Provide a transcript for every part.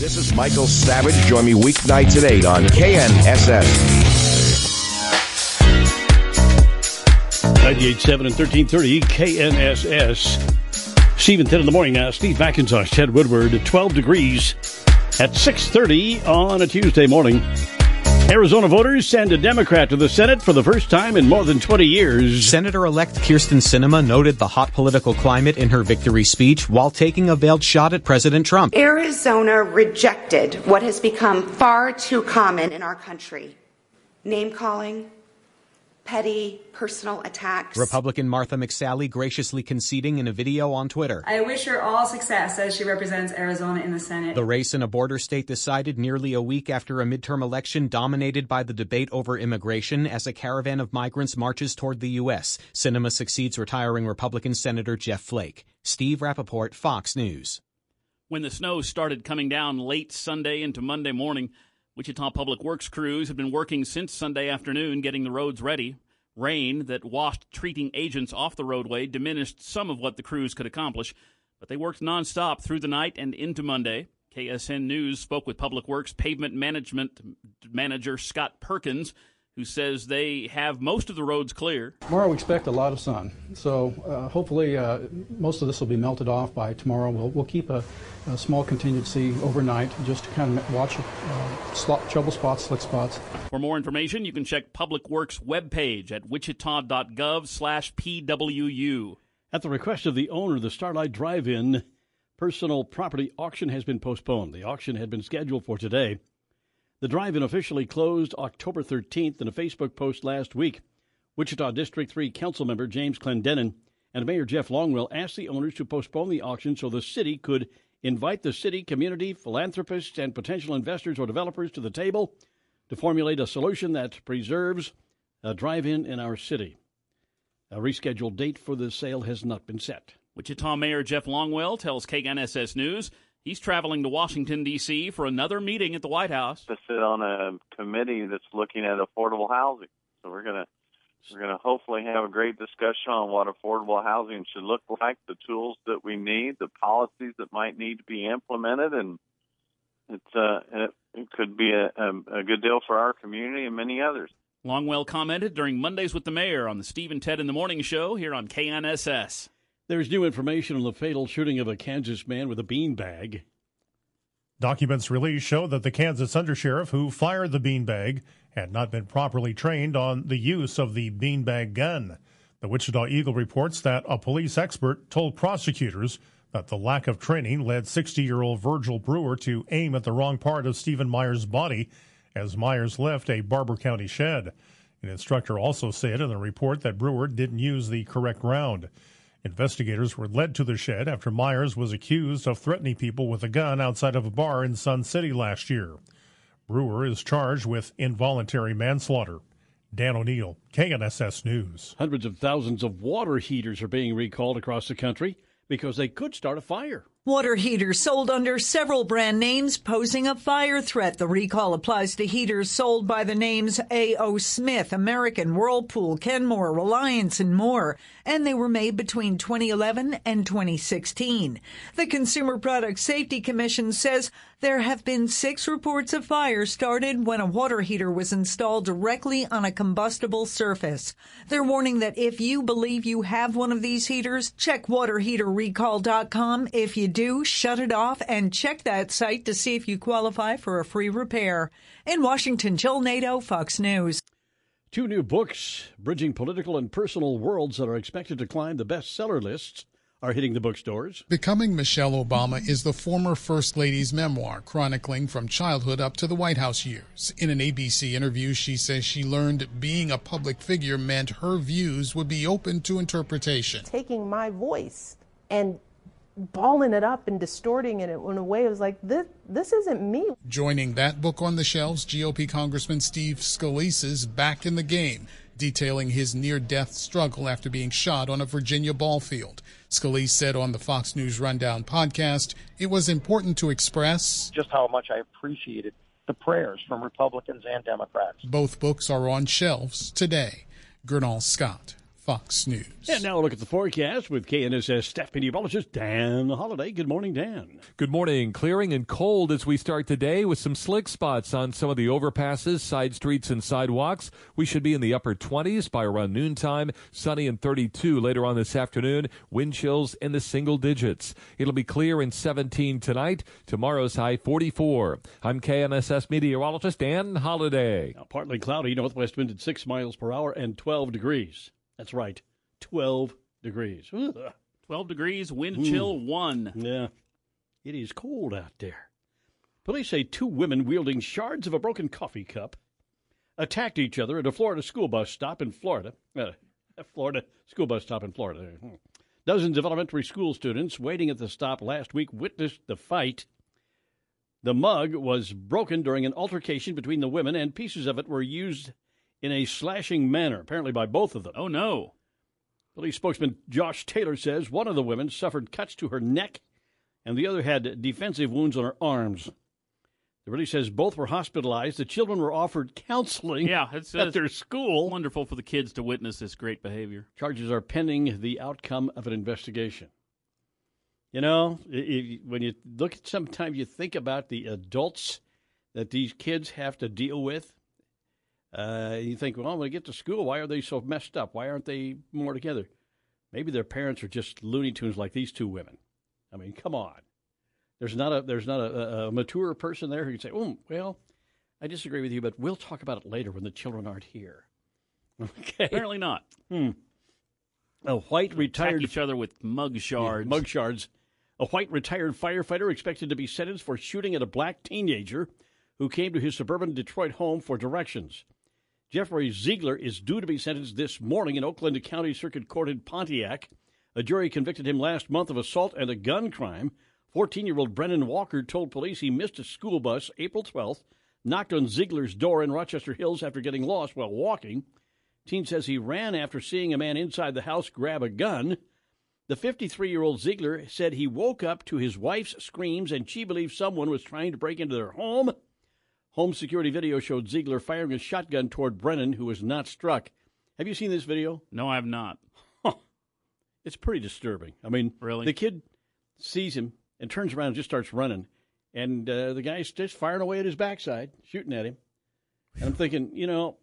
This is Michael Savage. Join me weeknights at 8 on KNSS. 98.7 and 1330 KNSS. Steve and Ted in the morning now. Steve McIntosh, Ted Woodward, 12 degrees at 6:30 on a Tuesday morning. Arizona voters send a Democrat to the Senate for the first time in more than 20 years. Senator-elect Kyrsten Sinema noted the hot political climate in her victory speech while taking a veiled shot at President Trump. Arizona rejected what has become far too common in our country: name-calling, petty personal attacks. Republican Martha McSally graciously conceding in a video on Twitter. I wish her all success as she represents Arizona in the Senate. The race in a border state decided nearly a week after a midterm election dominated by the debate over immigration as a caravan of migrants marches toward the U.S. Sinema succeeds retiring Republican Senator Jeff Flake. Steve Rappaport, Fox News. When the snow started coming down late Sunday into Monday morning, Wichita Public Works crews have been working since Sunday afternoon getting the roads ready. Rain that washed treating agents off the roadway diminished some of what the crews could accomplish, but they worked nonstop through the night and into Monday. KSN News spoke with Public Works Pavement Management Manager Scott Perkins, who says they have most of the roads clear. Tomorrow we expect a lot of sun, so hopefully most of this will be melted off by tomorrow. We'll keep a small contingency overnight just to kind of watch trouble spots, slick spots. For more information, you can check Public Works webpage at wichita.gov/PWU. At the request of the owner, the Starlight Drive-In personal property auction has been postponed. The auction had been scheduled for today. The drive-in officially closed October 13th in a Facebook post last week. Wichita District 3 Councilmember James Clendenin and Mayor Jeff Longwell asked the owners to postpone the auction so the city could invite the city, community, philanthropists, and potential investors or developers to the table to formulate a solution that preserves a drive-in in our city. A rescheduled date for the sale has not been set. Wichita Mayor Jeff Longwell tells KNSS News he's traveling to Washington, D.C. for another meeting at the White House. To sit on a committee that's looking at affordable housing. So we're gonna hopefully have a great discussion on what affordable housing should look like, the tools that we need, the policies that might need to be implemented, and it could be a good deal for our community and many others. Longwell commented during Mondays with the Mayor on the Steve and Ted in the Morning Show here on KNSS. There's new information on the fatal shooting of a Kansas man with a beanbag. Documents released show that the Kansas undersheriff who fired the beanbag had not been properly trained on the use of the beanbag gun. The Wichita Eagle reports that a police expert told prosecutors that the lack of training led 60-year-old Virgil Brewer to aim at the wrong part of Stephen Myers' body as Myers left a Barber County shed. An instructor also said in the report that Brewer didn't use the correct round. Investigators were led to the shed after Myers was accused of threatening people with a gun outside of a bar in Sun City last year. Brewer is charged with involuntary manslaughter. Dan O'Neill, KNSS News. Hundreds of thousands of water heaters are being recalled across the country because they could start a fire. Water heaters sold under several brand names posing a fire threat. The recall applies to heaters sold by the names A.O. Smith, American, Whirlpool, Kenmore, Reliance, and more. And they were made between 2011 and 2016. The Consumer Product Safety Commission says there have been 6 reports of fire started when a water heater was installed directly on a combustible surface. They're warning that if you believe you have one of these heaters, check waterheaterrecall.com. If you do, shut it off and check that site to see if you qualify for a free repair. In Washington, Jill Nato, Fox News. 2 new books, bridging political and personal worlds that are expected to climb the bestseller lists, are hitting the bookstores. Becoming Michelle Obama is the former First Lady's memoir, chronicling from childhood up to the White House years. In an ABC interview, she says she learned being a public figure meant her views would be open to interpretation. Taking my voice and balling it up and distorting it in a way it was like, this isn't me. Joining that book on the shelves, GOP Congressman Steve Scalise's Back in the Game, detailing his near-death struggle after being shot on a Virginia ball field. Scalise said on the Fox News Rundown podcast, it was important to express just how much I appreciated the prayers from Republicans and Democrats. Both books are on shelves today. Gernal Scott, Fox News. And now a look at the forecast with KNSS staff meteorologist Dan Holliday. Good morning, Dan. Good morning. Clearing and cold as we start today with some slick spots on some of the overpasses, side streets, and sidewalks. We should be in the upper 20s by around noontime. Sunny and 32 later on this afternoon. Wind chills in the single digits. It'll be clear and 17 tonight. Tomorrow's high 44. I'm KNSS meteorologist Dan Holliday. Now, partly cloudy, northwest wind at 6 miles per hour and 12 degrees. That's right, 12 degrees. Ugh. 12 degrees, wind chill 1. Yeah, it is cold out there. Police say 2 women wielding shards of a broken coffee cup attacked each other at a Florida school bus stop in Florida. Dozens of elementary school students waiting at the stop last week witnessed the fight. The mug was broken during an altercation between the women, and pieces of it were used in a slashing manner, apparently by both of them. Oh, no. Police spokesman Josh Taylor says one of the women suffered cuts to her neck and the other had defensive wounds on her arms. The release says both were hospitalized. The children were offered counseling at their school. Wonderful for the kids to witness this great behavior. Charges are pending the outcome of an investigation. You know, when you look at sometimes you think about the adults that these kids have to deal with. You think, well, when they get to school, why are they so messed up? Why aren't they more together? Maybe their parents are just Looney Tunes like these 2 women. I mean, come on. There's not a mature person there who can say, oh, well, I disagree with you, but we'll talk about it later when the children aren't here. Okay. Apparently not. A white retired attack each other with mug shards. Mug shards. A white retired firefighter expected to be sentenced for shooting at a black teenager who came to his suburban Detroit home for directions. Jeffrey Ziegler is due to be sentenced this morning in Oakland County Circuit Court in Pontiac. A jury convicted him last month of assault and a gun crime. 14-year-old Brennan Walker told police he missed a school bus April 12th, knocked on Ziegler's door in Rochester Hills after getting lost while walking. Teen says he ran after seeing a man inside the house grab a gun. The 53-year-old Ziegler said he woke up to his wife's screams and she believed someone was trying to break into their home. Home security video showed Ziegler firing a shotgun toward Brennan, who was not struck. Have you seen this video? No, I have not. It's pretty disturbing. I mean, really? The kid sees him and turns around and just starts running. And the guy's just firing away at his backside, shooting at him. And I'm thinking, you know,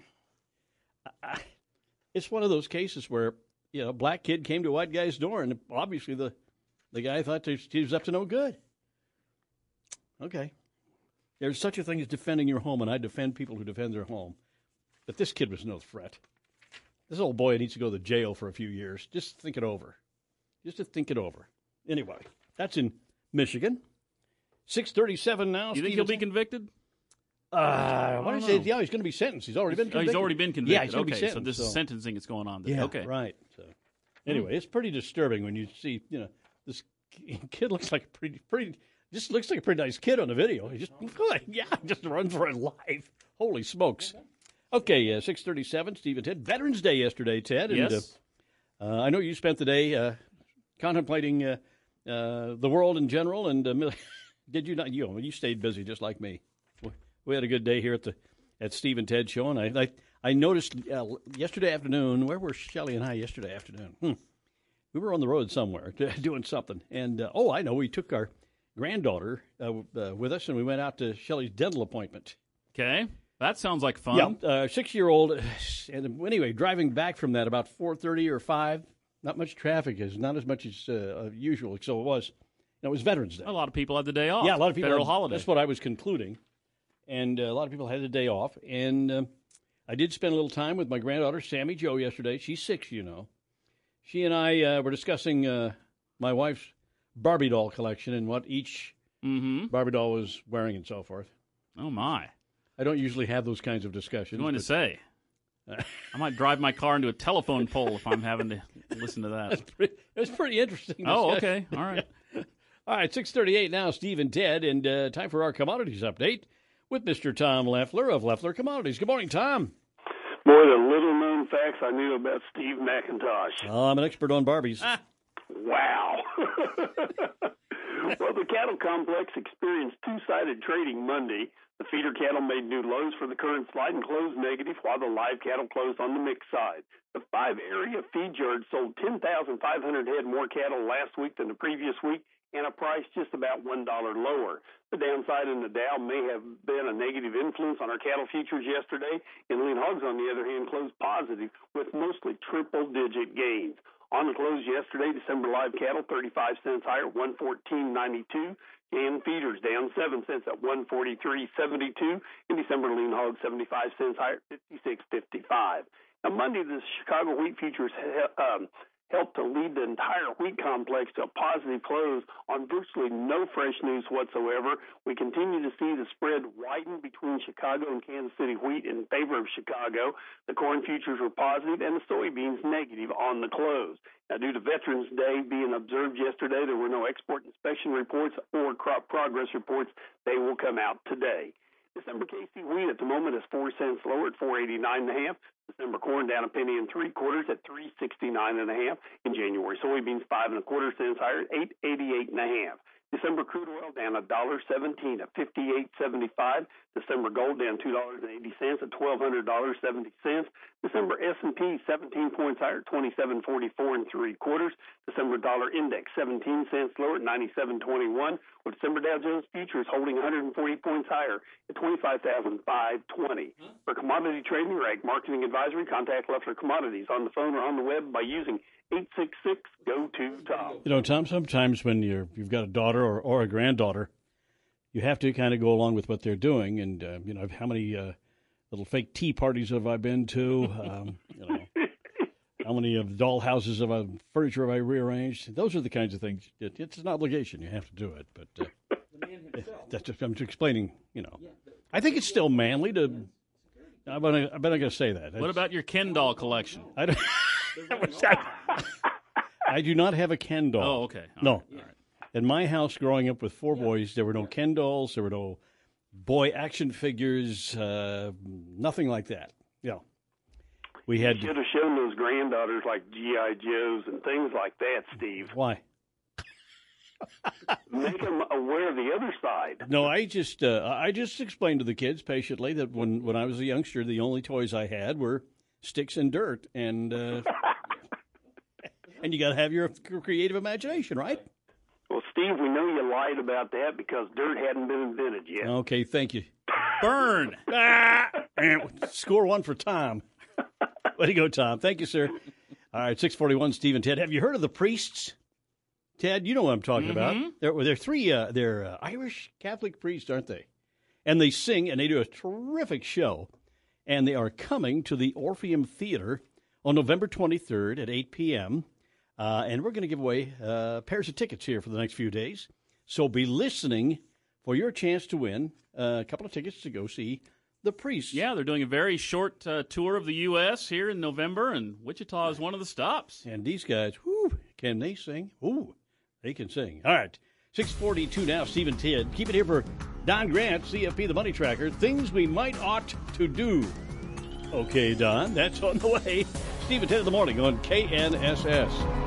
it's one of those cases where, you know, a black kid came to a white guy's door, and obviously the guy thought he was up to no good. Okay. There's such a thing as defending your home, and I defend people who defend their home. But this kid was no threat. This old boy needs to go to jail for a few years. Just think it over. Just to think it over. Anyway, that's in Michigan. 6:37 now. You think he'll be convicted? Yeah, he's going to be sentenced. He's already been convicted. He's already been convicted. Yeah, he's going to be sentenced. So this is sentencing that's going on there. Yeah, okay. Right. So, anyway, it's pretty disturbing when you see, you know, this kid looks like a pretty nice kid on the video. He just runs for his life. Holy smokes. Okay, 6:37, Steve and Ted. Veterans Day yesterday, Ted. Yes. And, I know you spent the day contemplating the world in general, and did you not? You stayed busy just like me. We had a good day here at Steve and Ted show, and I noticed yesterday afternoon, where were Shelley and I yesterday afternoon? We were on the road somewhere doing something, and I know, we took our granddaughter with us, and we went out to Shelley's dental appointment. Okay, that sounds like fun. Yeah, 6-year-old, and anyway, driving back from that about 4:30 or 5, not much traffic, not as much as usual, so it was Veterans Day. A lot of people had the day off. Yeah, a lot of people Federal holiday. That's what I was concluding. And a lot of people had the day off. And I did spend a little time with my granddaughter, Sammy Jo, yesterday. She's 6, you know. She and I were discussing my wife's Barbie doll collection and what each Barbie doll was wearing and so forth. Oh, my. I don't usually have those kinds of discussions. I'm going to say. I might drive my car into a telephone pole if I'm having to listen to that. It's pretty interesting. Oh, okay. All right. All right, 6:38 now, Steve and Ted, and time for our commodities update with Mr. Tom Leffler of Leffler Commodities. Good morning, Tom. Boy, the little-known facts I knew about Steve McIntosh. I'm an expert on Barbies. Wow. Well, the cattle complex experienced two-sided trading Monday. The feeder cattle made new lows for the current slide and closed negative, while the live cattle closed on the mixed side. The 5 area feed yards sold 10,500 head more cattle last week than the previous week, and a price just about $1 lower. The downside in the Dow may have been a negative influence on our cattle futures yesterday, and lean hogs, on the other hand, closed positive with mostly triple-digit gains. On the close yesterday, December live cattle 35 cents higher, 114.92. And feeders down 7 cents at 143.72. And December lean hogs 75 cents higher, 56.55. Now Monday, the Chicago wheat futures helped to lead the entire wheat complex to a positive close on virtually no fresh news whatsoever. We continue to see the spread widen between Chicago and Kansas City wheat in favor of Chicago. The corn futures were positive and the soybeans negative on the close. Now, due to Veterans Day being observed yesterday, there were no export inspection reports or crop progress reports. They will come out today. December KC wheat at the moment is 4 cents lower at 4.89.5. December corn down 1 3/4 at 3.69.5. In January, soybeans 5 1/4 cents higher at 8.88.5. December crude oil down $1.17 at 58.75. December gold down $2.80 at $1,200.70. December S&P 17 points higher at 27.44 3/4. December dollar index 17 cents lower at 97.21. With December Dow Jones futures holding 140 points higher at 25,520. For commodity trading or ag marketing advisory, contact Leffler Commodities on the phone or on the web by using 866-GO-TO-TOM. You know, Tom, sometimes when you've got a daughter or a granddaughter, you have to kind of go along with what they're doing. And, you know, how many little fake tea parties have I been to? You know, how many of doll houses furniture have I rearranged? Those are the kinds of things. It's an obligation. You have to do it. But the man himself. That's just, I'm just explaining, you know. I think it's still manly to – I better not going to say that. What about your Ken doll collection? I do not have a Ken doll. Oh, okay. No. Right. In my house, growing up with 4 boys, there were no Ken dolls. There were no boy action figures. Nothing like that. Yeah. We had. You should have shown those granddaughters like G.I. Joes and things like that, Steve. Why? Make them aware of the other side. No, I just explained to the kids patiently that when I was a youngster, the only toys I had were sticks and dirt, and and you got to have your creative imagination, right? Well, Steve, we know you lied about that because dirt hadn't been invented yet. Okay, thank you. Burn. Score 1 for Tom. Way to go, Tom. Thank you, sir. All right, 641, Steve and Ted. Have you heard of the priests? Ted, you know what I'm talking about. They're 3 they're Irish Catholic priests, aren't they? And they sing, and they do a terrific show. And they are coming to the Orpheum Theater on November 23rd at 8 p.m., and we're going to give away pairs of tickets here for the next few days. So be listening for your chance to win a couple of tickets to go see the priests. Yeah, they're doing a very short tour of the U.S. here in November, and Wichita is one of the stops. And these guys, whoo, can they sing? Ooh, they can sing. All right, 6:42 now, Steve and Ted. Keep it here for Don Grant, CFP, the Money Tracker. Things we might ought to do. Okay, Don, that's on the way. Steve and Ted in the morning on KNSS.